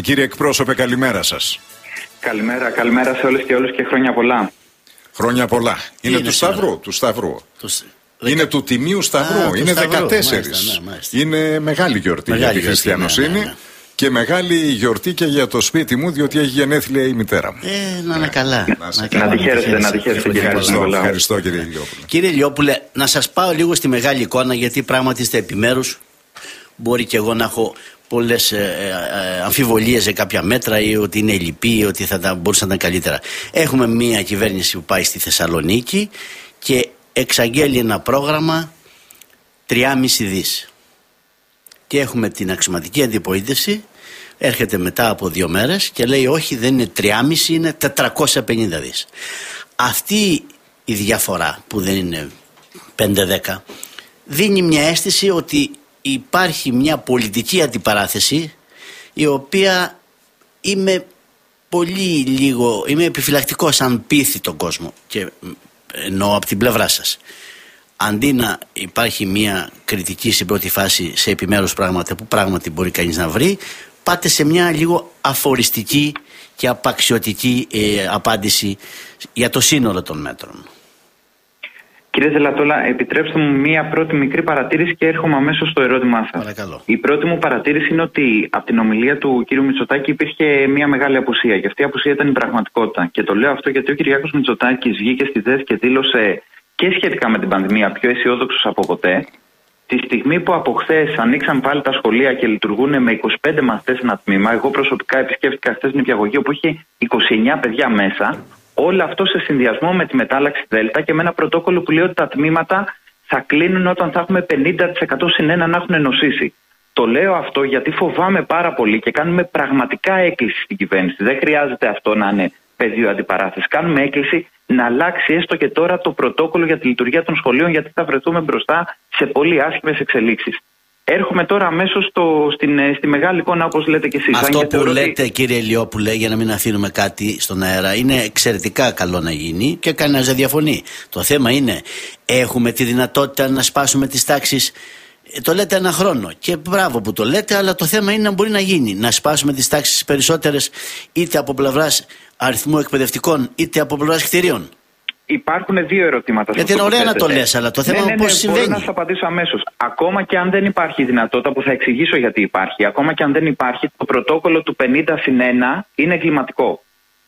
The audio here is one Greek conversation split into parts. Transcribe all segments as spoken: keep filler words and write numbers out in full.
Κύριε εκπρόσωπε, καλημέρα σας. Καλημέρα, καλημέρα σε όλες και όλους και χρόνια πολλά. Χρόνια πολλά. Είναι, είναι του Σταυρού, του Σταυρού. Τους... Είναι του Τιμίου Σταυρού, Α, είναι Σταυρού. δεκατέσσερα. Μάλιστα, ναι, μάλιστα. Είναι μεγάλη γιορτή μεγάλη για τη χριστιανοσύνη. Ναι, ναι, ναι. Και μεγάλη γιορτή και για το σπίτι μου, διότι έχει γενέθλια η μητέρα μου. Ε, να είναι καλά. Να τη χαίρεστε, να τη χαίρεστε κύριε Λιόπουλε. Ευχαριστώ κύριε Λιόπουλε. Κύριε Λιόπουλε, να σας πάω λίγο στη μεγάλη εικόνα, γιατί πράγματι είστε επιμέρους. Μπορεί και εγώ να έχω πολλές ε, ε, αμφιβολίες σε κάποια μέτρα ή ότι είναι λυπή ή ότι θα τα, μπορούσαν να ήταν καλύτερα. Έχουμε μια κυβέρνηση που πάει στη Θεσσαλονίκη και εξαγγέλει ένα πρόγραμμα τρία κόμμα πέντε δις. Και έχουμε την αξιωματική αντιπολίτευση, έρχεται μετά από δύο μέρες και λέει όχι, δεν είναι τρία κόμμα πέντε, είναι τετρακόσια πενήντα δις. Αυτή η διαφορά που δεν είναι πέντε δέκα δίνει μια αίσθηση ότι υπάρχει μια πολιτική αντιπαράθεση, η οποία είμαι πολύ λίγο, είμαι επιφυλακτικός αν πείθει τον κόσμο, και εννοώ από την πλευρά σας. Αντί να υπάρχει μια κριτική στην πρώτη φάση σε επιμέρους πράγματα που πράγματι μπορεί κανείς να βρει, πάτε σε μια λίγο αφοριστική και απαξιωτική ε, απάντηση για το σύνολο των μέτρων. Κύριε Δελατόλα, επιτρέψτε μου μία πρώτη μικρή παρατήρηση και έρχομαι αμέσως στο ερώτημά σας. Παρακαλώ. Η πρώτη μου παρατήρηση είναι ότι από την ομιλία του κύριου Μητσοτάκη υπήρχε μία μεγάλη απουσία. Και αυτή η απουσία ήταν η πραγματικότητα. Και το λέω αυτό γιατί ο Κυριάκος Μητσοτάκης βγήκε στη ΔΕΣ και δήλωσε και σχετικά με την πανδημία πιο αισιόδοξος από ποτέ. Τη στιγμή που από χθες ανοίξαν πάλι τα σχολεία και λειτουργούν με είκοσι πέντε μαθητές ένα τμήμα, εγώ προσωπικά επισκέφτηκα χθες νηπιαγωγείο που είχε είκοσι εννέα παιδιά μέσα. Όλο αυτό σε συνδυασμό με τη μετάλλαξη Δέλτα και με ένα πρωτόκολλο που λέει ότι τα τμήματα θα κλείνουν όταν θα έχουμε πενήντα τοις εκατό συν ένα να έχουν νοσήσει. Το λέω αυτό γιατί φοβάμαι πάρα πολύ και κάνουμε πραγματικά έκκληση στην κυβέρνηση. Δεν χρειάζεται αυτό να είναι πεδίο αντιπαράθεση. Κάνουμε έκκληση να αλλάξει έστω και τώρα το πρωτόκολλο για τη λειτουργία των σχολείων, γιατί θα βρεθούμε μπροστά σε πολύ άσχημες εξελίξεις. Έρχομαι τώρα αμέσως στην, στη μεγάλη εικόνα, όπως λέτε και εσείς. Αυτό που θεωρώ... λέτε, ότι... κύριε Λιόπουλε, για να μην αφήνουμε κάτι στον αέρα, είναι εξαιρετικά καλό να γίνει και κανένας δεν διαφωνεί. Το θέμα είναι, έχουμε τη δυνατότητα να σπάσουμε τις τάξεις. Το λέτε ένα χρόνο και μπράβο που το λέτε, αλλά το θέμα είναι να μπορεί να γίνει. Να σπάσουμε τις τάξεις περισσότερες, είτε από πλευράς αριθμού εκπαιδευτικών, είτε από πλευράς κτηρίων. Υπάρχουν δύο ερωτήματα. Γιατί είναι ωραία να το λες, αλλά το θέμα είναι ναι, ναι, πώς ναι, συμβαίνει. Μπορώ να σας απαντήσω αμέσως. Ακόμα και αν δεν υπάρχει δυνατότητα, που θα εξηγήσω γιατί υπάρχει, ακόμα και αν δεν υπάρχει, το πρωτόκολλο του πενήντα συν ένα είναι εγκληματικό.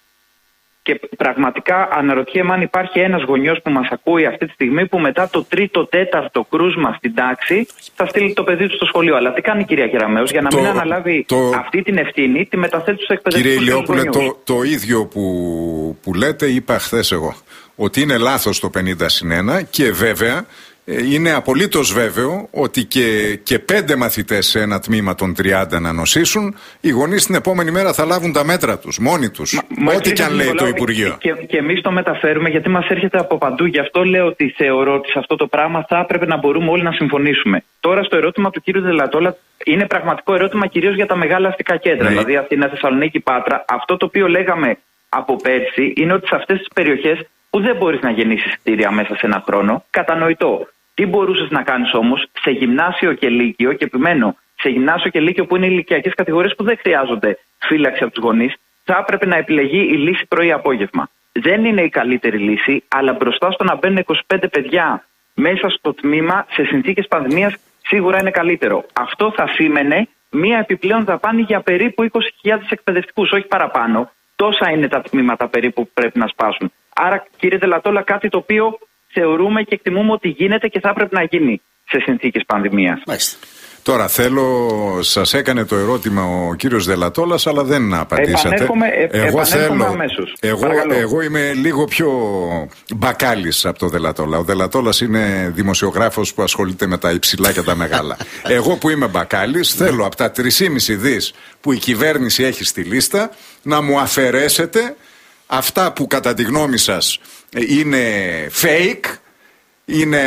Και πραγματικά αναρωτιέμαι αν υπάρχει ένας γονιός που μας ακούει αυτή τη στιγμή που μετά το τρίτο, τέταρτο κρούσμα στην τάξη θα στείλει το παιδί του στο σχολείο. Αλλά τι κάνει η κυρία Κεραμέως για να το, μην αναλάβει το, αυτή την ευθύνη, τη μεταθέτει στους εκπαιδευτικούς. Κύριε Λιόπουλε, το, το ίδιο που, που λέτε είπα χθες εγώ. Ότι είναι λάθος το πενήντα συν ένα και βέβαια είναι απολύτως βέβαιο ότι και, και πέντε μαθητές σε ένα τμήμα των τριάντα να νοσήσουν, οι γονείς την επόμενη μέρα θα λάβουν τα μέτρα τους, μόνοι τους. Μα, ό,τι και αν λέει το Υπουργείο. Και, και εμείς το μεταφέρουμε γιατί μας έρχεται από παντού. Γι' αυτό λέω ότι θεωρώ ότι σε αυτό το πράγμα θα έπρεπε να μπορούμε όλοι να συμφωνήσουμε. Τώρα στο ερώτημα του κύριου Δελατόλα είναι πραγματικό ερώτημα κυρίως για τα μεγάλα αστικά κέντρα. Ναι. Δηλαδή Αθήνα, Θεσσαλονίκη, Πάτρα. Αυτό το οποίο λέγαμε από πέρσι είναι ότι σε αυτές τις περιοχές που δεν μπορείς να γεννήσεις κτίρια μέσα σε ένα χρόνο, κατανοητό. Τι μπορούσες να κάνεις όμως σε γυμνάσιο και λύκειο, και επιμένω, σε γυμνάσιο και λύκειο που είναι ηλικιακές κατηγορίες που δεν χρειάζονται φύλαξη από τους γονείς, θα έπρεπε να επιλεγεί η λύση πρωί-απόγευμα. Δεν είναι η καλύτερη λύση, αλλά μπροστά στο να μπαίνουν είκοσι πέντε παιδιά μέσα στο τμήμα σε συνθήκες πανδημίας, σίγουρα είναι καλύτερο. Αυτό θα σήμαινε μία επιπλέον δαπάνη για περίπου είκοσι χιλιάδες εκπαιδευτικούς, όχι παραπάνω. Τόσα είναι τα τμήματα περίπου που πρέπει να σπάσουν. Άρα, κύριε Δελατόλα, κάτι το οποίο θεωρούμε και εκτιμούμε ότι γίνεται και θα έπρεπε να γίνει σε συνθήκες πανδημίας. Μάλιστα. Τώρα θέλω, σας έκανε το ερώτημα ο κύριος Δελατόλας, αλλά δεν απαντήσατε. Επανέρχομαι, ε, εγώ θέλω, αμέσως. Εγώ, εγώ είμαι λίγο πιο μπακάλης από το Δελατόλα. Ο Δελατόλας είναι δημοσιογράφος που ασχολείται με τα υψηλά και τα μεγάλα. Εγώ που είμαι μπακάλης θέλω από τα τρία κόμμα πέντε δις που η κυβέρνηση έχει στη λίστα να μου αφαιρέσετε αυτά που κατά τη γνώμη σας είναι fake, είναι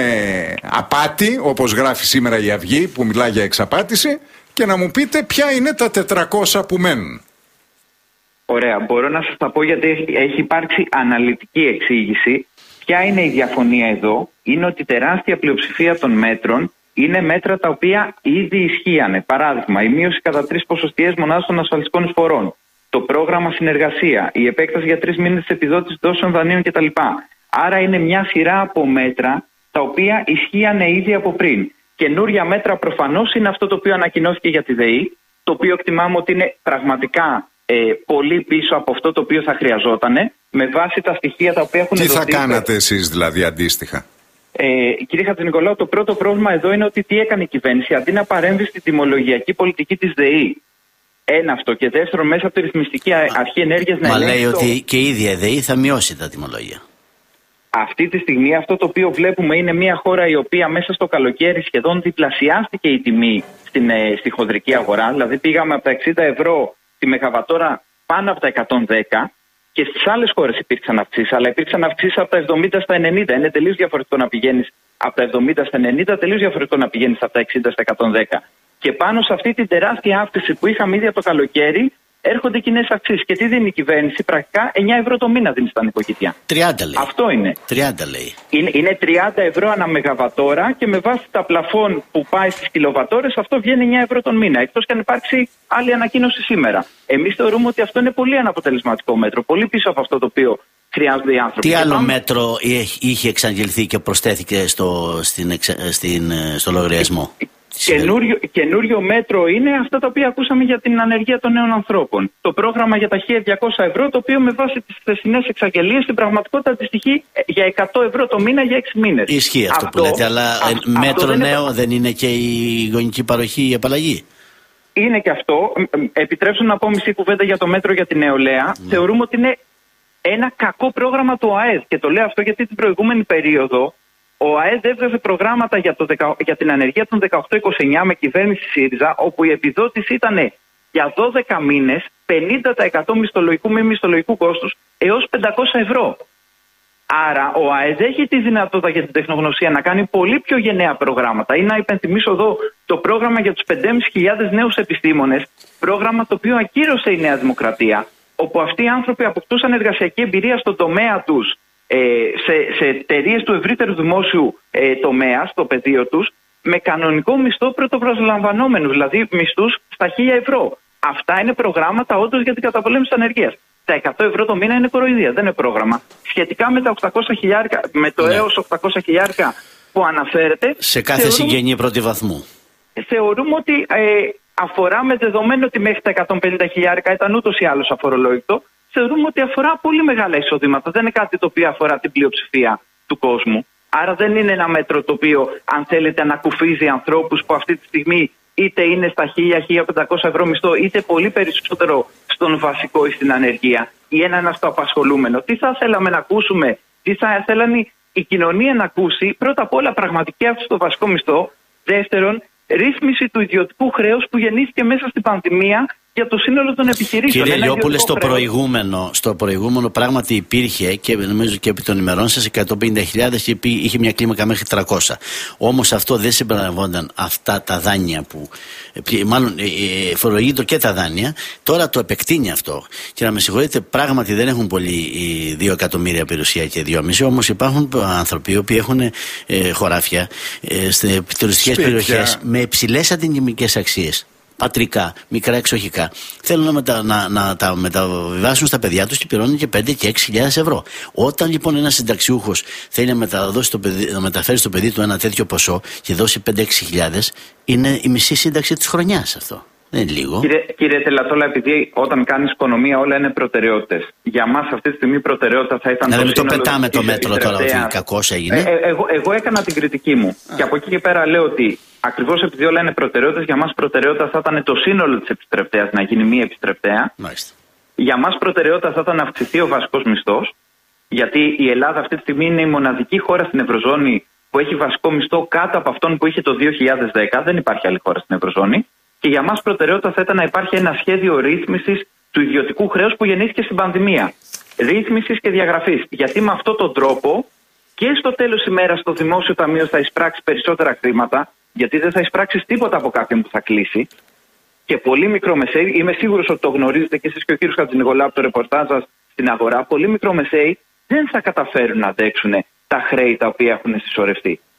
απάτη, όπως γράφει σήμερα η Αυγή που μιλά για εξαπάτηση, και να μου πείτε ποια είναι τα τετρακόσια που μένουν. Ωραία, μπορώ να σας τα πω γιατί έχει, έχει υπάρξει αναλυτική εξήγηση. Ποια είναι η διαφωνία εδώ? Είναι ότι η τεράστια πλειοψηφία των μέτρων είναι μέτρα τα οποία ήδη ισχύανε. Παράδειγμα, η μείωση κατά τρεις ποσοστιαίες μονάδες των ασφαλιστικών εισφορών, το πρόγραμμα συνεργασία, η επέκταση για τρεις μήνες της επιδότησης δόσεων δανείων κτλ. Άρα είναι μια σειρά από μέτρα τα οποία ισχύανε ήδη από πριν. Καινούρια μέτρα προφανώς είναι αυτό το οποίο ανακοινώθηκε για τη ΔΕΗ, το οποίο εκτιμάμε ότι είναι πραγματικά ε, πολύ πίσω από αυτό το οποίο θα χρειαζόταν, με βάση τα στοιχεία τα οποία έχουν Τι δοθεί. θα κάνατε εσείς δηλαδή αντίστοιχα? Ε, κύριε Χατζηνικολάου, το πρώτο πρόβλημα εδώ είναι ότι τι έκανε η κυβέρνηση, αντί να παρέμβει στη τιμολογιακή πολιτική της ΔΕΗ. Ένα αυτό. Και δεύτερον, μέσα από τη ρυθμιστική αρχή ενέργειας να Μα ελέγξει. λέει το... ότι και η ίδια η ΔΕΗ θα μειώσει τα τιμολόγια. Αυτή τη στιγμή αυτό το οποίο βλέπουμε είναι μια χώρα η οποία μέσα στο καλοκαίρι σχεδόν διπλασιάστηκε η τιμή στην, ε, στη χονδρική αγορά. Δηλαδή πήγαμε από τα εξήντα ευρώ τη μεγαβατόρα πάνω από τα εκατόν δέκα. Και στις άλλες χώρες υπήρξαν αυξήσεις, αλλά υπήρξαν αυξήσεις από τα εβδομήντα στα ενενήντα. Είναι τελείως διαφορετικό να πηγαίνεις από τα εβδομήντα στα ενενήντα, τελείως διαφορετικό να πηγαίνεις από τα εξήντα στα εκατόν δέκα. Και πάνω σε αυτή την τεράστια αύξηση που είχαμε ήδη από το καλοκαίρι, έρχονται κοινές αυξήσεις. Και τι δίνει η κυβέρνηση? Πρακτικά εννιά ευρώ το μήνα δίνει στα νοικοκυριά. τριάντα λέει. Αυτό είναι. τριάντα λέει. Είναι, είναι τριάντα ευρώ ανά μεγαβατόρα και με βάση τα πλαφόν που πάει στις κιλοβατόρες αυτό βγαίνει εννιά ευρώ τον μήνα. Εκτός και αν υπάρξει άλλη ανακοίνωση σήμερα. Εμείς θεωρούμε ότι αυτό είναι πολύ αναποτελεσματικό μέτρο. Πολύ πίσω από αυτό το οποίο χρειάζονται οι άνθρωποι. Τι άλλο πάμε... μέτρο είχε εξαγγελθεί και προσθέθηκε στο, στην, στην, στο λογαριασμό? Καινούριο, καινούριο μέτρο είναι αυτά τα οποία ακούσαμε για την ανεργία των νέων ανθρώπων. Το πρόγραμμα για τα χίλια διακόσια ευρώ, το οποίο με βάση τις θεσινές εξαγγελίες στην πραγματικότητα αντιστοιχεί για εκατό ευρώ το μήνα για έξι μήνες. Ισχύει αυτό, αυτό που λέτε, αλλά α, μέτρο δεν νέο είναι... δεν είναι και η γονική παροχή, η απαλλαγή? Είναι και αυτό. Επιτρέψτε να πω μισή κουβέντα για το μέτρο για την νεολαία. Mm. Θεωρούμε ότι είναι ένα κακό πρόγραμμα του ΑΕΔ. Και το λέω αυτό γιατί την προηγούμενη περίοδο ο ΑΕΔ έβγαζε προγράμματα για, το, για την ανεργία των δεκαοκτώ είκοσι εννιά με κυβέρνηση ΣΥΡΙΖΑ, όπου η επιδότηση ήταν για δώδεκα μήνες πενήντα τοις εκατό μισθολογικού μη μισθολογικού κόστους έως πεντακόσια ευρώ. Άρα ο ΑΕΔ έχει τη δυνατότητα για την τεχνογνωσία να κάνει πολύ πιο γενναία προγράμματα. Ή να υπενθυμίσω εδώ το πρόγραμμα για τους πέντε χιλιάδες πεντακόσιους νέους επιστήμονες, πρόγραμμα το οποίο ακύρωσε η Νέα Δημοκρατία, όπου αυτοί οι άνθρωποι αποκτούσαν εργασιακή εμπειρία στον τομέα τους, σε, σε εταιρείες του ευρύτερου δημόσιου ε, τομέα, στο πεδίο τους, με κανονικό μισθό πρωτοπροσλαμβανόμενους, δηλαδή μισθούς στα χίλια ευρώ. Αυτά είναι προγράμματα όντως για την καταπολέμηση της ανεργίας. Τα εκατό ευρώ το μήνα είναι κοροϊδία, δεν είναι πρόγραμμα. Σχετικά με τα οκτακόσια χιλιάρικα, με το ναι. έως οκτακόσια χιλιάρικα που αναφέρεται. Σε κάθε θεωρούμε, συγγενή πρώτη βαθμού. Θεωρούμε ότι ε, αφορά, με δεδομένο ότι μέχρι τα εκατόν πενήντα χιλιάρικα ήταν ούτως ή άλλως αφορολόγητο. Θεωρούμε ότι αφορά πολύ μεγάλα εισοδήματα. Δεν είναι κάτι το οποίο αφορά την πλειοψηφία του κόσμου. Άρα δεν είναι ένα μέτρο το οποίο, αν θέλετε, ανακουφίζει ανθρώπους που αυτή τη στιγμή είτε είναι στα χίλια με χίλια πεντακόσια ευρώ μισθό, είτε πολύ περισσότερο στον βασικό ή στην ανεργία, ή έναν αυτοαπασχολούμενο. Τι θα θέλαμε να ακούσουμε, τι θα θέλανε η κοινωνία να ακούσει? Πρώτα απ' όλα, πραγματική αύξηση στο βασικό μισθό. Δεύτερον, ρύθμιση του ιδιωτικού χρέους που γεννήθηκε μέσα στην πανδημία για το σύνολο των επιχειρήσεων. Κύριε Λιόπουλε, στο προηγούμενο, στο προηγούμενο πράγματι υπήρχε και νομίζω και επί των ημερών σας εκατόν πενήντα χιλιάδες και είχε μια κλίμακα μέχρι τριακόσια. Όμως αυτό δεν συμπεριλαμβάνονταν αυτά τα δάνεια που. Μάλλον ε, φορολογείται και τα δάνεια. Τώρα το επεκτείνει αυτό. Και να με συγχωρείτε, πράγματι δεν έχουν πολύ δύο εκατομμύρια περιουσία και δυόμισι. Όμως υπάρχουν άνθρωποι οι οποίοι έχουν ε, χωράφια ε, σε τουριστικές περιοχές με υψηλές αντικειμενικές αξίες. Πατρικά, μικρά εξοχικά. Θέλουν να, μετα, να, να τα μεταβιβάσουν στα παιδιά τους και πληρώνουν και πέντε και έξι χιλιάδες ευρώ. Όταν λοιπόν ένας συνταξιούχος θέλει να, μεταδώσει το παιδί, να μεταφέρει στο παιδί του ένα τέτοιο ποσό και δώσει πέντε έξι χιλιάδες, είναι η μισή σύνταξη της χρονιάς αυτό. Δεν είναι λίγο. Κύριε, κύριε Τελατόλα, επειδή όταν κάνεις οικονομία όλα είναι προτεραιότητες. Για μας αυτή τη στιγμή προτεραιότητα θα ήταν. Να μην το πετάμε το μέτρο τώρα ότι κακώς έγινε. Ε, ε, εγώ, εγώ έκανα την κριτική μου. Α. Και από εκεί και πέρα λέω ότι ακριβώς επειδή όλα είναι προτεραιότητες, για μας προτεραιότητα θα ήταν το σύνολο της επιστρεπτέας να γίνει μία επιστρεπτέα. Μάλιστα. Για μας προτεραιότητα θα ήταν να αυξηθεί ο βασικός μισθός. Γιατί η Ελλάδα αυτή τη στιγμή είναι η μοναδική χώρα στην Ευρωζώνη που έχει βασικό μισθό κάτω από αυτόν που είχε το δύο χιλιάδες δέκα. Δεν υπάρχει άλλη χώρα στην Ευρωζώνη. Και για μας προτεραιότητα θα ήταν να υπάρχει ένα σχέδιο ρύθμισης του ιδιωτικού χρέους που γεννήθηκε στην πανδημία. Ρύθμισης και διαγραφής. Γιατί με αυτόν τον τρόπο και στο τέλος ημέρας το δημόσιο ταμείο θα εισπράξει περισσότερα χρήματα, γιατί δεν θα εισπράξει τίποτα από κάποιον που θα κλείσει. Και πολύ μικρομεσαίοι, είμαι σίγουρος ότι το γνωρίζετε και εσείς και ο κύριος Χατζηνικολάου από το ρεπορτάζ σας στην αγορά, πολύ μικρομεσαίοι δεν θα καταφέρουν να αντέξουν τα χρέη τα οποία έχουν συσσωρευτεί.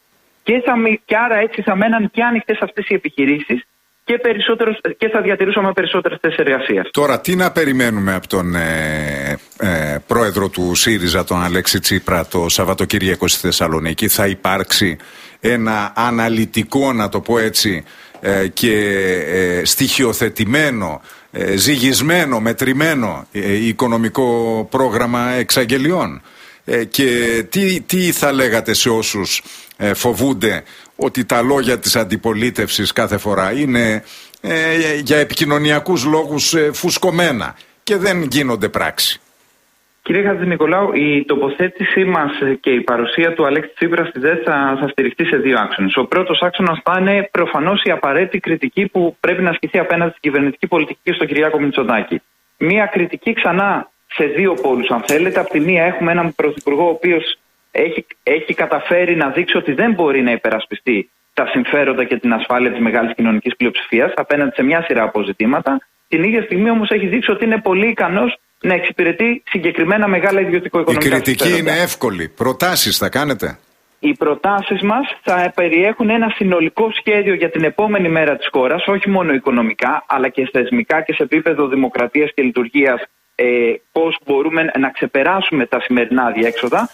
και, θα, και άρα έτσι θα μέναν και ανοιχτές αυτές οι επιχειρήσεις και, και θα διατηρούσαμε περισσότερες θέσεις εργασίας. Τώρα, τι να περιμένουμε από τον ε, ε, πρόεδρο του ΣΥΡΙΖΑ, τον Αλέξη Τσίπρα, το Σαββατοκύριακο στη Θεσσαλονίκη? Θα υπάρξει ένα αναλυτικό, να το πω έτσι, ε, και ε, στοιχειοθετημένο, ε, ζυγισμένο, μετρημένο ε, οικονομικό πρόγραμμα εξαγγελιών? Ε, και τι, τι θα λέγατε σε όσους ε, φοβούνται ότι τα λόγια της αντιπολίτευσης κάθε φορά είναι ε, για επικοινωνιακούς λόγους ε, φουσκωμένα και δεν γίνονται πράξη? Κύριε Χατζηνικολάου, η τοποθέτησή μας και η παρουσία του Αλέξη Τσίπρα στη ΔΕΘ θα, θα στηριχτεί σε δύο άξονες. Ο πρώτος άξονας θα είναι προφανώς η απαραίτητη κριτική που πρέπει να ασκηθεί απέναντι στην κυβερνητική πολιτική και στον Κυριάκο Μητσοτάκη. Μία κριτική ξανά σε δύο πόλους, αν θέλετε. Από τη μία έχουμε έναν πρωθυπουργό ο οποίος έχει, έχει καταφέρει να δείξει ότι δεν μπορεί να υπερασπιστεί τα συμφέροντα και την ασφάλεια της μεγάλης κοινωνικής πλειοψηφίας απέναντι σε μια σειρά από ζητήματα. Την ίδια στιγμή όμως έχει δείξει ότι είναι πολύ ικανός να εξυπηρετεί συγκεκριμένα μεγάλα ιδιωτικο-οικονομικά συμφέροντα. Η κριτική συμφέροντα. Είναι εύκολη. Προτάσεις θα κάνετε? Οι προτάσεις μας θα περιέχουν ένα συνολικό σχέδιο για την επόμενη μέρα της χώρας, όχι μόνο οικονομικά, αλλά και θεσμικά και σε επίπεδο δημοκρατίας και λειτουργίας, ε, πώς μπορούμε να ξεπεράσουμε τα σημερινά αδιέξοδα.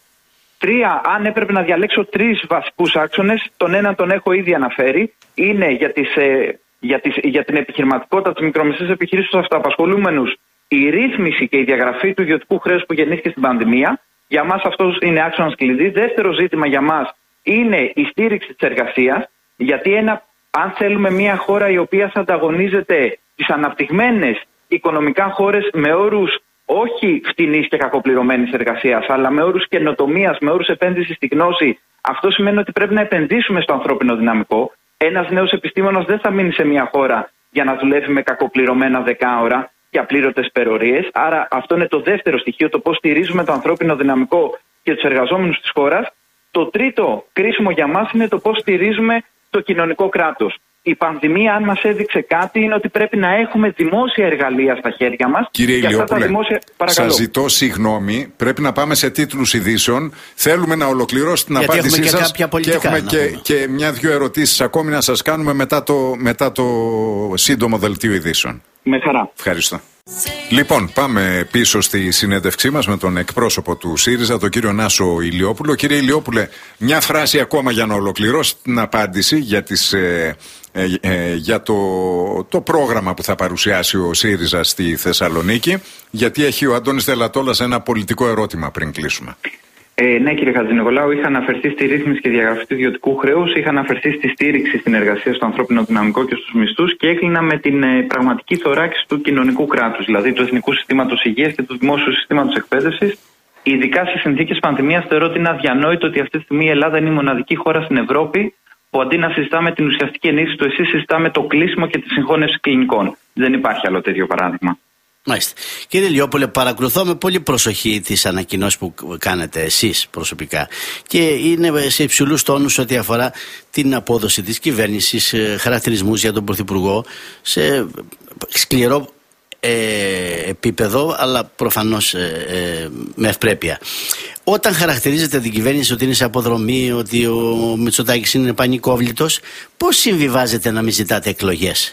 Τρία, αν έπρεπε να διαλέξω τρεις βασικούς άξονες, τον έναν τον έχω ήδη αναφέρει, είναι για, τις, ε, για, τις, για την επιχειρηματικότητα της μικρομεσαίας επιχειρήσης στους αυτοαπασχολούμενους, η ρύθμιση και η διαγραφή του ιδιωτικού χρέους που γεννήθηκε στην πανδημία. Για μας αυτός είναι άξονας κλειδί. Δεύτερο ζήτημα για μας είναι η στήριξη της εργασίας, γιατί ένα, αν θέλουμε μια χώρα η οποία θα ανταγωνίζεται τις αναπτυγμένες οικονομικά χώρες με όρους όχι φτηνής και κακοπληρωμένης εργασίας, αλλά με όρους καινοτομίας, με όρους επένδυσης στη γνώση, αυτό σημαίνει ότι πρέπει να επενδύσουμε στο ανθρώπινο δυναμικό. Ένας νέος επιστήμονας δεν θα μείνει σε μια χώρα για να δουλεύει με κακοπληρωμένα δεκάωρα και απλήρωτες περορίες. Άρα αυτό είναι το δεύτερο στοιχείο, το πώς στηρίζουμε το ανθρώπινο δυναμικό και τους εργαζόμενους της χώρας. Το τρίτο κρίσιμο για μας είναι το πώς στηρίζουμε το κοινωνικό κράτος. Η πανδημία, αν μας έδειξε κάτι, είναι ότι πρέπει να έχουμε δημόσια εργαλεία στα χέρια μας. Κύριε Ηλιόπουλε, δημόσια... σας ζητώ συγγνώμη, πρέπει να πάμε σε τίτλους ειδήσεων. Θέλουμε να ολοκληρώσετε την γιατί απάντησή σας και, και έχουμε και, και μια-δυο ερωτήσεις ακόμη να σας κάνουμε μετά το, μετά το σύντομο δελτίο ειδήσεων. Με χαρά. Ευχαριστώ. Λοιπόν, πάμε πίσω στη συνέντευξή μας με τον εκπρόσωπο του ΣΥΡΙΖΑ, τον κύριο Νάσο Ηλιόπουλο. Κύριε Ηλιόπουλε, μια φράση ακόμα για να ολοκληρώσει την απάντηση για, τις, ε, ε, ε, για το, το πρόγραμμα που θα παρουσιάσει ο ΣΥΡΙΖΑ στη Θεσσαλονίκη, γιατί έχει ο Αντώνης Δελατόλας ένα πολιτικό ερώτημα πριν κλείσουμε. Ε, ναι, κύριε Χατζηνικολάου, είχα αναφερθεί στη ρύθμιση και διαγραφή του ιδιωτικού χρέους, είχα αναφερθεί στη στήριξη στην εργασία, στο ανθρώπινο δυναμικό και στους μισθούς και έκλεινα με την ε, πραγματική θωράκιση του κοινωνικού κράτους, δηλαδή του Εθνικού Συστήματος Υγείας και του Δημόσιου Συστήματος Εκπαίδευσης. Ειδικά σε συνθήκες πανδημίας, θεωρώ ότι είναι αδιανόητο ότι αυτή τη στιγμή η Ελλάδα είναι η μοναδική χώρα στην Ευρώπη που αντί να συζητάμε την ουσιαστική ενίσχυση του ΕΣΥ, συζητάμε το κλείσιμο και τη συγχώνευση κλινικών. Δεν υπάρχει άλλο τέτοιο παράδειγμα. Μάλιστα. Κύριε Ηλιόπουλε, παρακολουθώ με πολύ προσοχή τις ανακοινώσεις που κάνετε εσείς προσωπικά και είναι σε υψηλούς τόνους ό,τι αφορά την απόδοση της κυβέρνησης, χαρακτηρισμούς για τον Πρωθυπουργό σε σκληρό ε, επίπεδο, αλλά προφανώς ε, ε, με ευπρέπεια. Όταν χαρακτηρίζετε την κυβέρνηση ότι είναι σε αποδρομή, ότι ο Μητσοτάκης είναι πανικόβλητος, πώς συμβιβάζετε να μην ζητάτε εκλογές?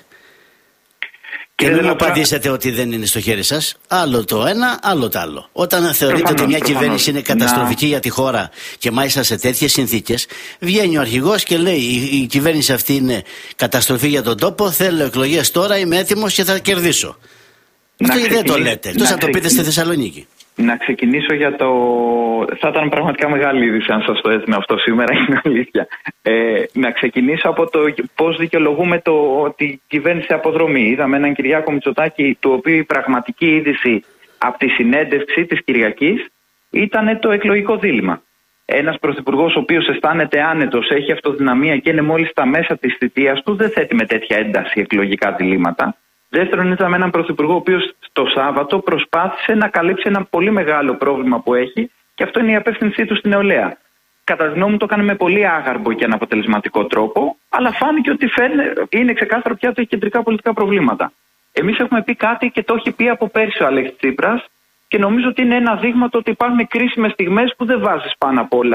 Και μην μου απαντήσετε ότι δεν είναι στο χέρι σας. Άλλο το ένα, άλλο το άλλο. Όταν θεωρείτε προφανώς, ότι μια προφανώς. κυβέρνηση είναι καταστροφική να... για τη χώρα και μάλιστα σε τέτοιες συνθήκες, βγαίνει ο αρχηγός και λέει: η, η κυβέρνηση αυτή είναι καταστροφή για τον τόπο. Θέλω εκλογές τώρα, είμαι έτοιμος και θα κερδίσω. Να Αυτό ξεκινήσω, δεν το λέτε. Εκτός να το πείτε στη Θεσσαλονίκη. Να ξεκινήσω για το. Θα ήταν πραγματικά μεγάλη είδηση αν σας το έδινε αυτό σήμερα, είναι αλήθεια. Ε, να ξεκινήσω από το πώς δικαιολογούμε το ότι η κυβέρνηση αποδρομή. Είδαμε έναν Κυριάκο Μητσοτάκη, του οποίου η πραγματική είδηση από τη συνέντευξη της Κυριακής ήταν το εκλογικό δίλημμα. Ένας πρωθυπουργός ο οποίος αισθάνεται άνετος, έχει αυτοδυναμία και είναι μόλις στα μέσα της θητείας του, δεν θέτει με τέτοια ένταση εκλογικά διλήμματα. Δεύτερον, είδαμε έναν πρωθυπουργό ο οποίος το Σάββατο προσπάθησε να καλύψει ένα πολύ μεγάλο πρόβλημα που έχει και αυτό είναι η απεύθυνσή του στην νεολαία. Κατά τη γνώμη μου το έκανε με πολύ άγαρμπο και αναποτελεσματικό τρόπο, αλλά φάνηκε ότι φαίνε, είναι ξεκάθαρο πια ότι έχει κεντρικά πολιτικά προβλήματα. Εμείς έχουμε πει κάτι και το έχει πει από πέρσι ο Αλέξης Τσίπρας και νομίζω ότι είναι ένα δείγμα το ότι υπάρχουν κρίσιμες στιγμές που δεν βάζεις πάνω απ' όλα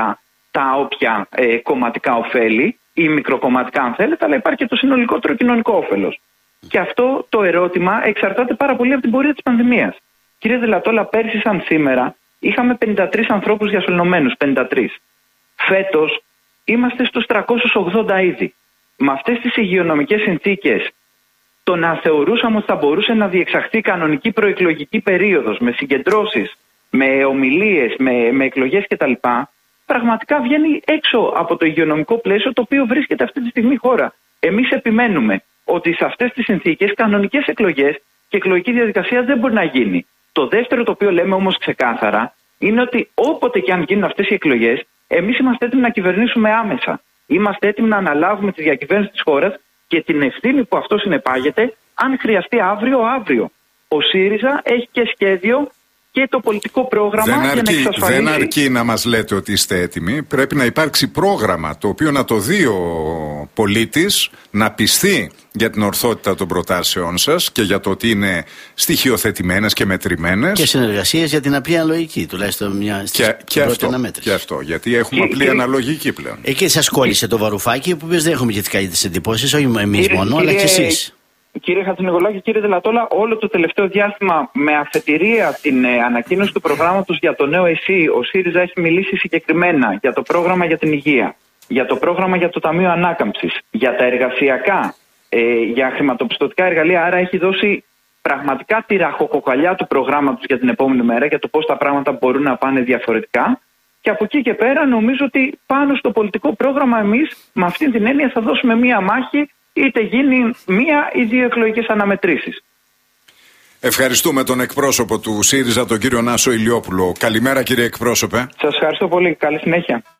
τα όποια ε, κομματικά ωφέλη ή μικροκομματικά αν θέλετε, αλλά υπάρχει και το συνολικότερο κοινωνικό όφελος. Και αυτό το ερώτημα εξαρτάται πάρα πολύ από την πορεία της πανδημίας. Κύριε Δελατόλα, πέρσι σαν σήμερα είχαμε πενήντα τρεις ανθρώπους διασωληνωμένους, πενήντα τρεις. Φέτος είμαστε στους τριακόσιους ογδόντα ήδη. Με αυτές τις υγειονομικές συνθήκες, το να θεωρούσαμε ότι θα μπορούσε να διεξαχθεί κανονική προεκλογική περίοδος με συγκεντρώσεις, με ομιλίες, με, με εκλογές κτλ., πραγματικά βγαίνει έξω από το υγειονομικό πλαίσιο το οποίο βρίσκεται αυτή τη στιγμή η χώρα. Εμείς επιμένουμε ότι σε αυτές τις συνθήκες κανονικές εκλογές και εκλογική διαδικασία δεν μπορεί να γίνει. Το δεύτερο το οποίο λέμε όμως ξεκάθαρα είναι ότι όποτε και αν γίνουν αυτές οι εκλογές, εμείς είμαστε έτοιμοι να κυβερνήσουμε άμεσα. Είμαστε έτοιμοι να αναλάβουμε τη διακυβέρνηση της χώρας και την ευθύνη που αυτό συνεπάγεται, αν χρειαστεί αύριο, αύριο. Ο ΣΥΡΙΖΑ έχει και σχέδιο και το πολιτικό πρόγραμμα δεν αρκεί, για να εξασφαλίσει. Δεν αρκεί να μας λέτε ότι είστε έτοιμοι. Πρέπει να υπάρξει πρόγραμμα το οποίο να το δει ο πολίτης, να πιστεί για την ορθότητα των προτάσεών σας και για το ότι είναι στοιχειοθετημένες και μετρημένες. Και συνεργασίες για την απλή αναλογική, τουλάχιστον μια και, στην και πρώτη αυτό, αναμέτρηση. Και αυτό, γιατί έχουμε απλή και, αναλογική πλέον. Εκεί σας κόλλησε το βαρουφάκι, που δεν έχουμε και τις καλύτερες εντυπώσεις, όχι εμείς κύριε, μόνο, αλλά και εσείς. Κύριε Χατζηνικολάκη, κύριε Δελατόλα, όλο το τελευταίο διάστημα με αφετηρία την ε, ανακοίνωση του προγράμματος για το νέο ΕΣΥ, ο ΣΥΡΙΖΑ έχει μιλήσει συγκεκριμένα για το πρόγραμμα για την υγεία, για το πρόγραμμα για το Ταμείο Ανάκαμψης, για τα εργασιακά, ε, για χρηματοπιστωτικά εργαλεία. Άρα έχει δώσει πραγματικά τη ραχοκοκαλιά του προγράμματος για την επόμενη μέρα, για το πώς τα πράγματα μπορούν να πάνε διαφορετικά. Και από εκεί και πέρα νομίζω ότι πάνω στο πολιτικό πρόγραμμα εμείς με αυτή την έννοια θα δώσουμε μία μάχη, είτε γίνει μία ή δύο εκλογικές αναμετρήσεις. Ευχαριστούμε τον εκπρόσωπο του ΣΥΡΙΖΑ, τον κύριο Νάσο Ηλιόπουλο. Καλημέρα κύριε εκπρόσωπε. Σας ευχαριστώ πολύ. Καλή συνέχεια.